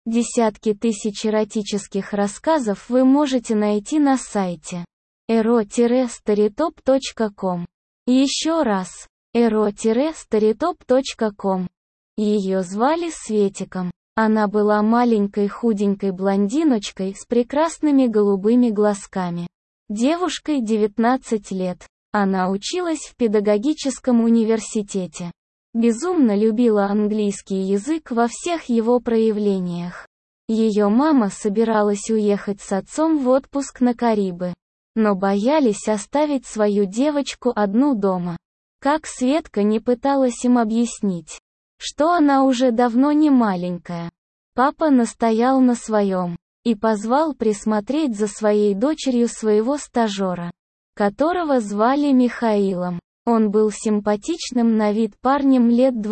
Десятки тысяч эротических рассказов вы можете найти на сайте ero-storytop.com. Еще раз, ero-storytop.com. Ее звали Светиком. Она была маленькой худенькой блондиночкой с прекрасными голубыми глазками. Девушкой 19 лет. Она училась в педагогическом университете. Безумно любила английский язык во всех его проявлениях. Ее мама собиралась уехать с отцом в отпуск на Карибы. Но боялись оставить свою девочку одну дома. Как Светка не пыталась им объяснить, что она уже давно не маленькая. Папа настоял на своем и позвал присмотреть за своей дочерью своего стажера, которого звали Михаилом. Он был симпатичным на вид парнем лет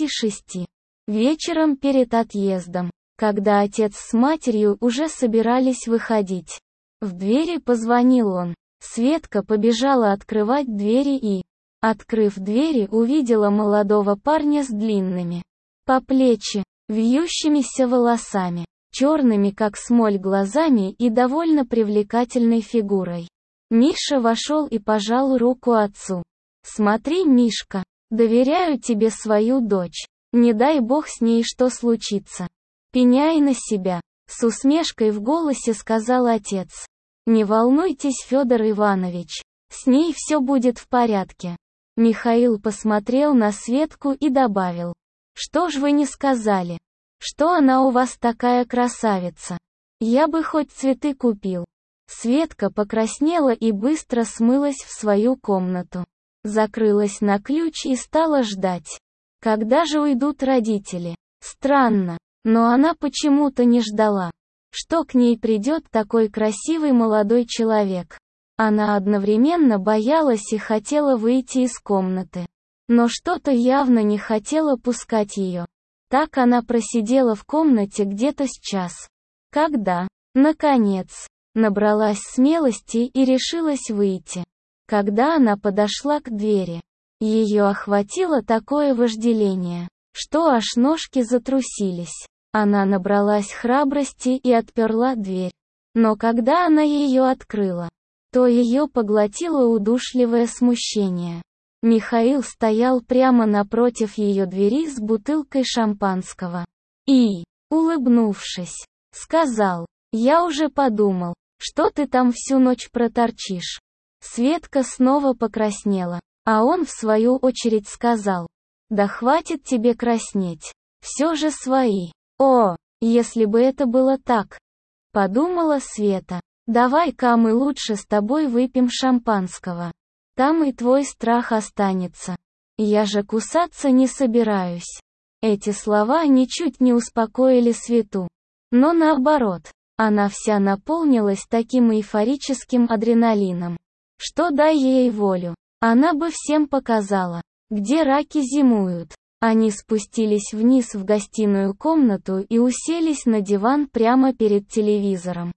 26. Вечером перед отъездом, когда отец с матерью уже собирались выходить, в двери позвонил он. Светка побежала открывать двери и, открыв двери, увидела молодого парня с длинными, по плечи, вьющимися волосами, черными как смоль глазами и довольно привлекательной фигурой. Миша вошел и пожал руку отцу. «Смотри, Мишка, доверяю тебе свою дочь. Не дай бог с ней что случится. Пеняй на себя», — с усмешкой в голосе сказал отец. «Не волнуйтесь, Федор Иванович, с ней все будет в порядке». Михаил посмотрел на Светку и добавил: «Что ж вы не сказали, что она у вас такая красавица? Я бы хоть цветы купил». Светка покраснела и быстро смылась в свою комнату. Закрылась на ключ и стала ждать, когда же уйдут родители. Странно, но она почему-то не ждала, что к ней придет такой красивый молодой человек. Она одновременно боялась и хотела выйти из комнаты, но что-то явно не хотело пускать ее. Так она просидела в комнате где-то с час. Когда, наконец, набралась смелости и решилась выйти. Когда она подошла к двери, ее охватило такое вожделение, что аж ножки затрусились. Она набралась храбрости и отперла дверь. Но когда она ее открыла, то ее поглотило удушливое смущение. Михаил стоял прямо напротив ее двери с бутылкой шампанского. И, улыбнувшись, сказал: «Я уже подумал, что ты там всю ночь проторчишь». Светка снова покраснела, а он в свою очередь сказал: «Да хватит тебе краснеть, все же свои». «О, если бы это было так», — подумала Света. «Давай-ка мы лучше с тобой выпьем шампанского. Там и твой страх останется. Я же кусаться не собираюсь». Эти слова ничуть не успокоили Свету. Но наоборот, она вся наполнилась таким эйфорическим адреналином, что, дай ей волю, она бы всем показала, где раки зимуют. Они спустились вниз в гостиную комнату и уселись на диван прямо перед телевизором.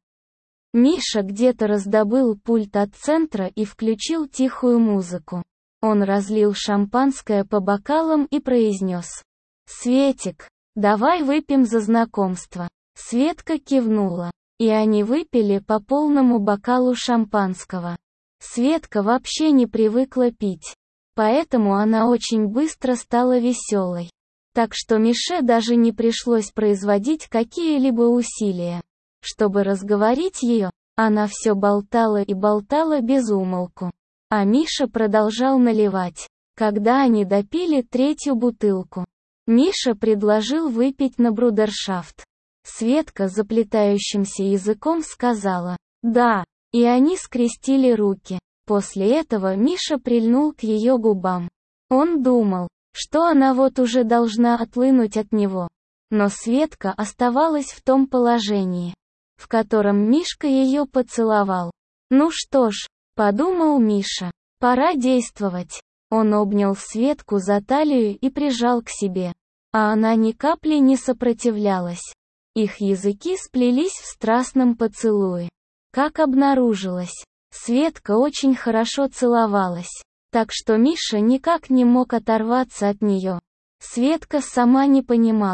Миша где-то раздобыл пульт от центра и включил тихую музыку. Он разлил шампанское по бокалам и произнес: «Светик, давай выпьем за знакомство». Светка кивнула, и они выпили по полному бокалу шампанского. Светка вообще не привыкла пить, поэтому она очень быстро стала веселой. Так что Мише даже не пришлось производить какие-либо усилия, чтобы разговорить ее. Она все болтала и болтала без умолку. А Миша продолжал наливать. Когда они допили третью бутылку, Миша предложил выпить на брудершафт. Светка заплетающимся языком сказала «да», и они скрестили руки. После этого Миша прильнул к ее губам. Он думал, что она вот уже должна отлынуть от него. Но Светка оставалась в том положении, в котором Мишка ее поцеловал. «Ну что ж», — подумал Миша, — «пора действовать». Он обнял Светку за талию и прижал к себе. А она ни капли не сопротивлялась. Их языки сплелись в страстном поцелуе. Как обнаружилось, Светка очень хорошо целовалась, так что Миша никак не мог оторваться от нее. Светка сама не понимала,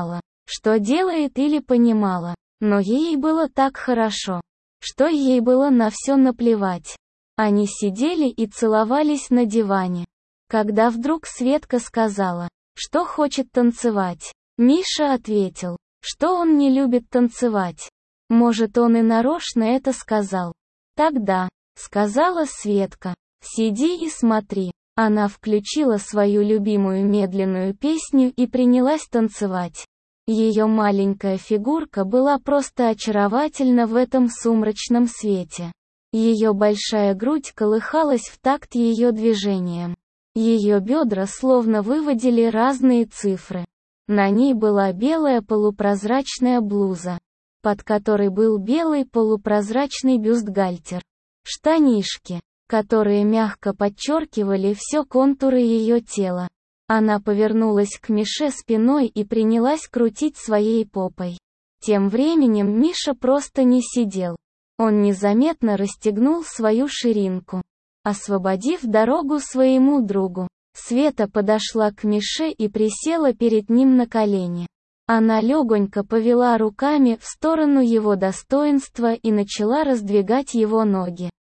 что делает или понимала. Но ей было так хорошо, что ей было на все наплевать. Они сидели и целовались на диване. Когда вдруг Светка сказала, что хочет танцевать, Миша ответил, что он не любит танцевать. Может, он и нарочно это сказал. Тогда, сказала Светка, сиди и смотри. Она включила свою любимую медленную песню и принялась танцевать. Ее маленькая фигурка была просто очаровательна в этом сумрачном свете. Ее большая грудь колыхалась в такт ее движениям. Ее бедра словно выводили разные цифры. На ней была белая полупрозрачная блуза, под которой был белый полупрозрачный бюстгальтер. Штанишки, которые мягко подчеркивали все контуры ее тела. Она повернулась к Мише спиной и принялась крутить своей попой. Тем временем Миша просто не сидел. Он незаметно расстегнул свою ширинку, освободив дорогу своему другу. Света подошла к Мише и присела перед ним на колени. Она легонько повела руками в сторону его достоинства и начала раздвигать его ноги.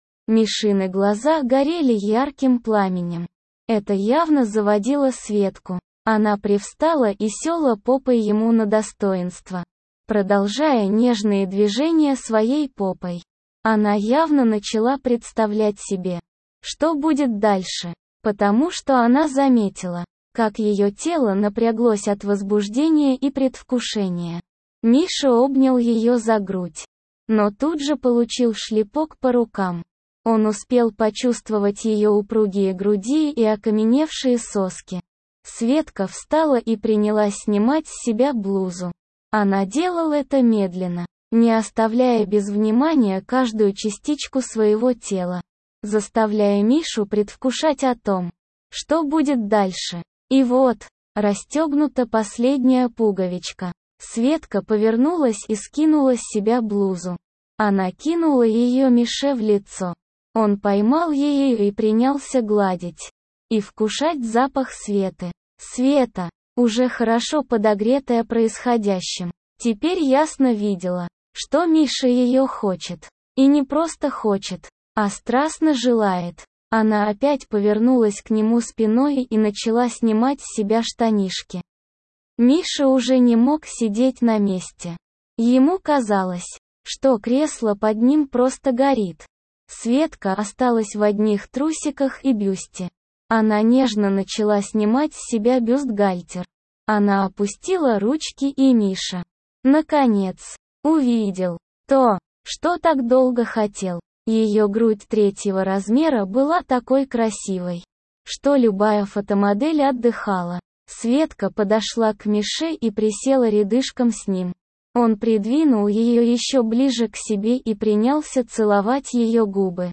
Мишины глаза горели ярким пламенем. Это явно заводило Светку. Она привстала и села попой ему на достоинство, продолжая нежные движения своей попой. Она явно начала представлять себе, что будет дальше, потому что она заметила, как ее тело напряглось от возбуждения и предвкушения. Миша обнял ее за грудь, но тут же получил шлепок по рукам. Он успел почувствовать ее упругие груди и окаменевшие соски. Светка встала и принялась снимать с себя блузу. Она делала это медленно, не оставляя без внимания каждую частичку своего тела, заставляя Мишу предвкушать о том, что будет дальше. И вот, расстегнута последняя пуговичка. Светка повернулась и скинула с себя блузу. Она кинула ее Мише в лицо. Он поймал ее и принялся гладить и вкушать запах Светы. Света, уже хорошо подогретая происходящим, теперь ясно видела, что Миша ее хочет. И не просто хочет, а страстно желает. Она опять повернулась к нему спиной и начала снимать с себя штанишки. Миша уже не мог сидеть на месте. Ему казалось, что кресло под ним просто горит. Светка осталась в одних трусиках и бюсте. Она нежно начала снимать с себя бюстгальтер. Она опустила ручки, и Миша, наконец, увидел то, что так долго хотел. Ее грудь 3-го размера была такой красивой, что любая фотомодель отдыхала. Светка подошла к Мише и присела рядышком с ним. Он придвинул ее еще ближе к себе и принялся целовать ее губы,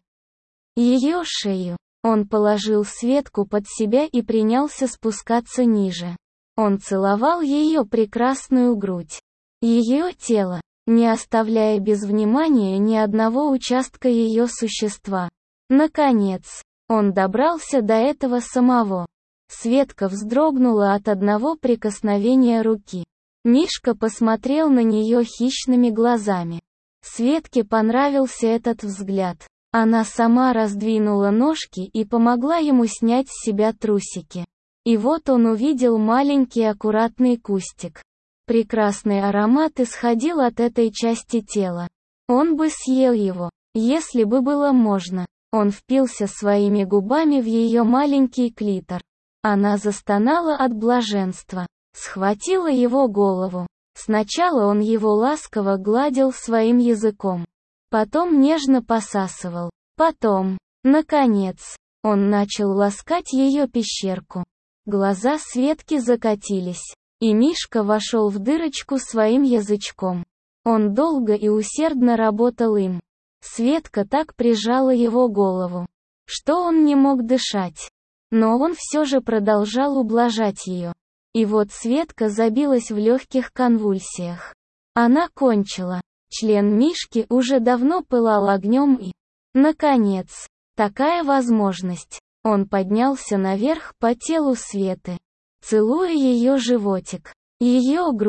ее шею. Он положил Светку под себя и принялся спускаться ниже. Он целовал ее прекрасную грудь, ее тело, не оставляя без внимания ни одного участка ее существа. Наконец, он добрался до этого самого. Светка вздрогнула от одного прикосновения руки. Мишка посмотрел на нее хищными глазами. Светке понравился этот взгляд. Она сама раздвинула ножки и помогла ему снять с себя трусики. И вот он увидел маленький аккуратный кустик. Прекрасный аромат исходил от этой части тела. Он бы съел его, если бы было можно. Он впился своими губами в ее маленький клитор. Она застонала от блаженства, схватила его голову. Сначала он его ласково гладил своим языком, потом нежно посасывал, потом, наконец, он начал ласкать ее пещерку. Глаза Светки закатились, и Мишка вошел в дырочку своим язычком. Он долго и усердно работал им. Светка так прижала его голову, что он не мог дышать. Но он все же продолжал ублажать ее. И вот Светка забилась в легких конвульсиях. Она кончила. Член Мишки уже давно пылал огнем и, наконец, такая возможность. Он поднялся наверх по телу Светы, целуя ее животик, ее грудь,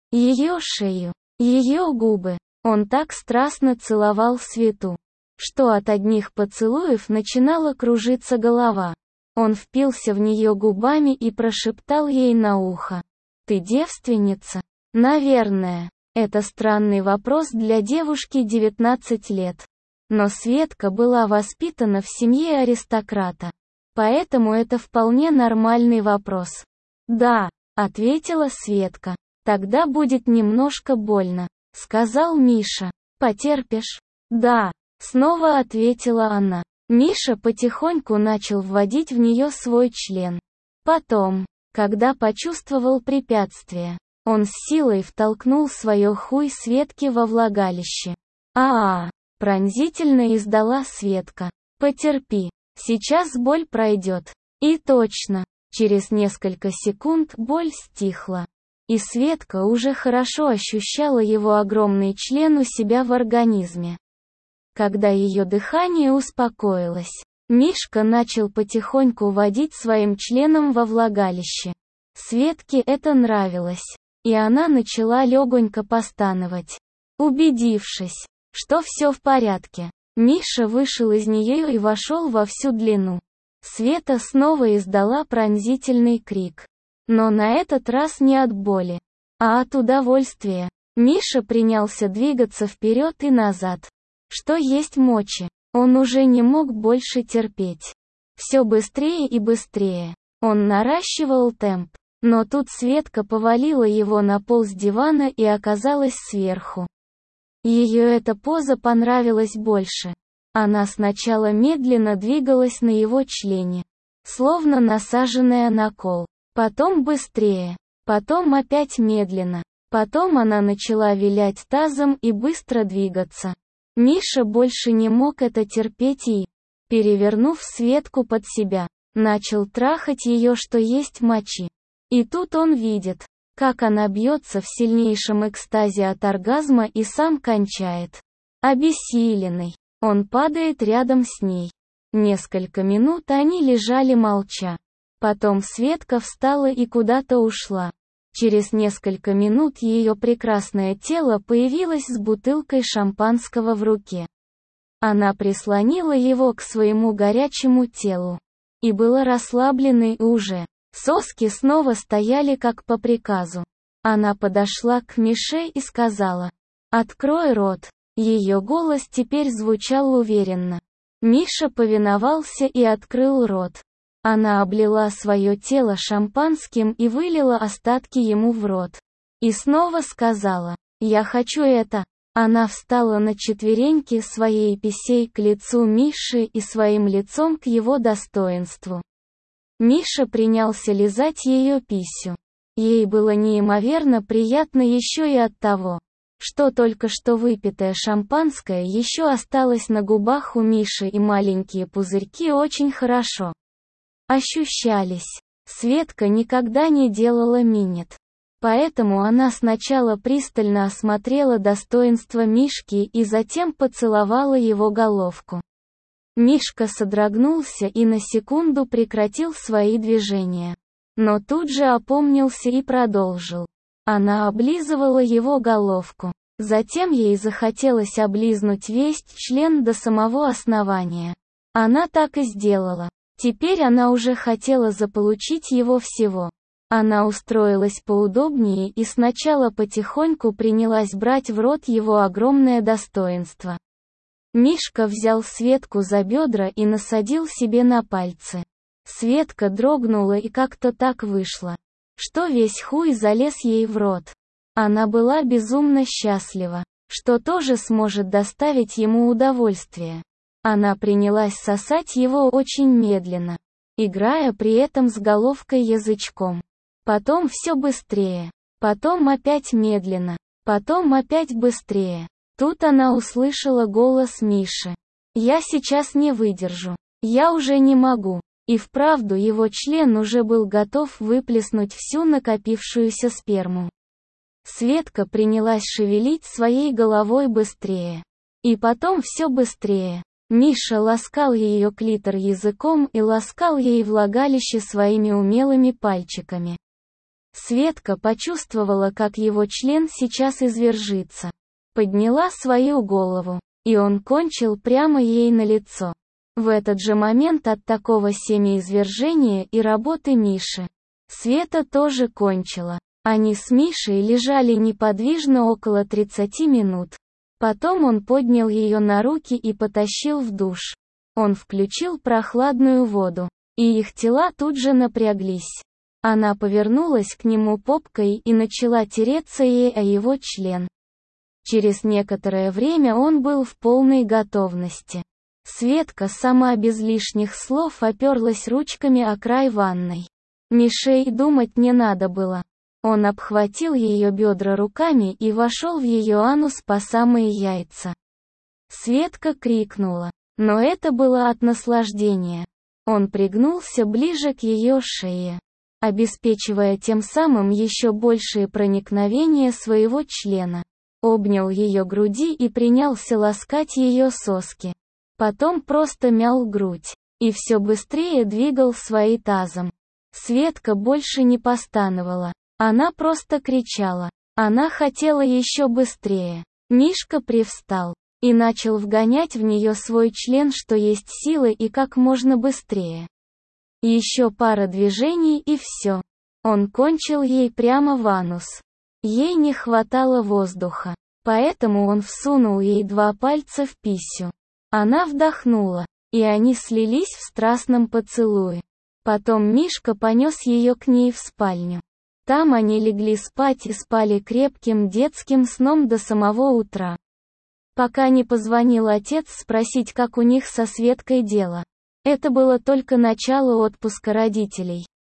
ее шею, ее губы. Он так страстно целовал Свету, что от одних поцелуев начинала кружиться голова. Он впился в нее губами и прошептал ей на ухо: «Ты девственница?» Наверное, это странный вопрос для девушки 19 лет. Но Светка была воспитана в семье аристократа. Поэтому это вполне нормальный вопрос. «Да», — ответила Светка. «Тогда будет немножко больно», — сказал Миша. «Потерпишь?» «Да», — снова ответила она. Миша потихоньку начал вводить в нее свой член. Потом, когда почувствовал препятствие, он с силой втолкнул свое хуй Светке во влагалище. «А-а!» — пронзительно издала Светка. «Потерпи, сейчас боль пройдет». И точно, через несколько секунд боль стихла. И Светка уже хорошо ощущала его огромный член у себя в организме. Когда ее дыхание успокоилось, Мишка начал потихоньку водить своим членом во влагалище. Светке это нравилось, и она начала легонько постановать. Убедившись, что все в порядке, Миша вышел из нее и вошел во всю длину. Света снова издала пронзительный крик. Но на этот раз не от боли, а от удовольствия. Миша принялся двигаться вперед и назад. Что есть мочи, он уже не мог больше терпеть. Все быстрее и быстрее. Он наращивал темп. Но тут Светка повалила его на пол с дивана и оказалась сверху. Ее эта поза понравилась больше. Она сначала медленно двигалась на его члене, словно насаженная на кол. Потом быстрее. Потом опять медленно. Потом она начала вилять тазом и быстро двигаться. Миша больше не мог это терпеть и, перевернув Светку под себя, начал трахать ее, что есть мочи. И тут он видит, как она бьется в сильнейшем экстазе от оргазма и сам кончает. Обессиленный, он падает рядом с ней. Несколько минут они лежали молча. Потом Светка встала и куда-то ушла. Через несколько минут ее прекрасное тело появилось с бутылкой шампанского в руке. Она прислонила его к своему горячему телу. И была расслабленной уже. Соски снова стояли как по приказу. Она подошла к Мише и сказала: «Открой рот». Ее голос теперь звучал уверенно. Миша повиновался и открыл рот. Она облила свое тело шампанским и вылила остатки ему в рот. И снова сказала: «Я хочу это». Она встала на четвереньки своей писей к лицу Миши и своим лицом к его достоинству. Миша принялся лизать ее писю. Ей было неимоверно приятно еще и от того, что только что выпитое шампанское еще осталось на губах у Миши, и маленькие пузырьки очень хорошо ощущались. Светка никогда не делала минет. Поэтому она сначала пристально осмотрела достоинство Мишки и затем поцеловала его головку. Мишка содрогнулся и на секунду прекратил свои движения. Но тут же опомнился и продолжил. Она облизывала его головку. Затем ей захотелось облизнуть весь член до самого основания. Она так и сделала. Теперь она уже хотела заполучить его всего. Она устроилась поудобнее и сначала потихоньку принялась брать в рот его огромное достоинство. Мишка взял Светку за бедра и насадил себе на пальцы. Светка дрогнула и как-то так вышло, что весь хуй залез ей в рот. Она была безумно счастлива, что тоже сможет доставить ему удовольствие. Она принялась сосать его очень медленно, играя при этом с головкой язычком. Потом все быстрее, потом опять медленно, потом опять быстрее. Тут она услышала голос Миши. «Я сейчас не выдержу. Я уже не могу». И вправду его член уже был готов выплеснуть всю накопившуюся сперму. Светка принялась шевелить своей головой быстрее. И потом все быстрее. Миша ласкал ее клитор языком и ласкал ей влагалище своими умелыми пальчиками. Светка почувствовала, как его член сейчас извержится. Подняла свою голову, и он кончил прямо ей на лицо. В этот же момент от такого семяизвержения и работы Миши Света тоже кончила. Они с Мишей лежали неподвижно около 30 минут. Потом он поднял ее на руки и потащил в душ. Он включил прохладную воду, и их тела тут же напряглись. Она повернулась к нему попкой и начала тереться ей о его член. Через некоторое время он был в полной готовности. Светка сама без лишних слов оперлась ручками о край ванной. Мише и думать не надо было. Он обхватил ее бедра руками и вошел в ее анус по самые яйца. Светка крикнула, но это было от наслаждения. Он пригнулся ближе к ее шее, обеспечивая тем самым еще большее проникновение своего члена. Обнял ее груди и принялся ласкать ее соски. Потом просто мял грудь. И все быстрее двигал своим тазом. Светка больше не постановала. Она просто кричала. Она хотела еще быстрее. Мишка привстал и начал вгонять в нее свой член, что есть силы, и как можно быстрее. Еще пара движений и все. Он кончил ей прямо в анус. Ей не хватало воздуха, поэтому он всунул ей 2 пальца в писю. Она вдохнула, и они слились в страстном поцелуе. Потом Мишка понес ее к ней в спальню. Там они легли спать и спали крепким детским сном до самого утра. Пока не позвонил отец спросить, как у них со Светкой дело. Это было только начало отпуска родителей.